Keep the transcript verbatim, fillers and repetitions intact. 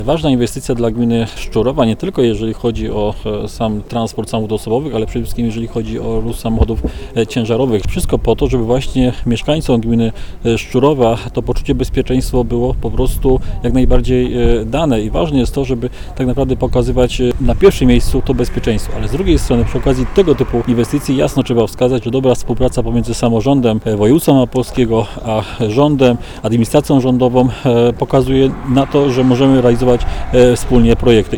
Ważna inwestycja dla gminy Szczurowa, nie tylko jeżeli chodzi o e, sam transport samochodów osobowych, ale przede wszystkim jeżeli chodzi o ruch samochodów e, ciężarowych. Wszystko po to, żeby właśnie mieszkańcom gminy e, Szczurowa to poczucie bezpieczeństwa było po prostu jak najbardziej e, dane i ważne jest to, żeby tak naprawdę pokazywać e, na pierwszym miejscu to bezpieczeństwo, ale z drugiej strony przy okazji tego typu inwestycji jasno trzeba wskazać, że dobra współpraca pomiędzy samorządem e, województwa małopolskiego a rządem, administracją rządową e, pokazuje na to, że możemy realizować e, wspólnie projekty.